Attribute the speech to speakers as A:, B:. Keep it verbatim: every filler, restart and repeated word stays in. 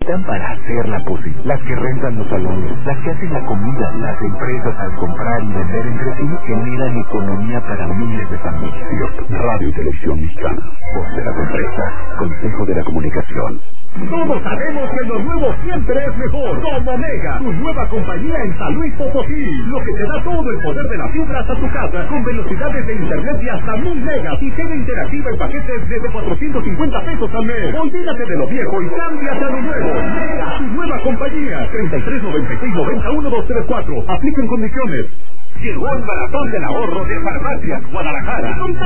A: están para hacerla posible. Las que rentan los salones, las que hacen la comida, las empresas al comprar y vender entre sí generan economía para miles de familias. Radio y Televisión Mexicana. Voz de las empresas. Consejo de la Comunicación.
B: Todos sabemos que lo nuevo siempre es mejor. Como Mega, tu nueva compañía en San Luis Potosí. Lo que te da todo el poder de las fibras a tu casa, con velocidades de internet de hasta mil megas y tele interactiva en paquetes desde cuatrocientos cincuenta pesos al mes. Olvídate de lo viejo y cámbiate a lo nuevo. Mega, tu nueva compañía. treinta y tres noventa y seis noventa uno dos tres cuatro. Aplican condiciones. Llegó el maratón del ahorro de Farmacias Guadalajara.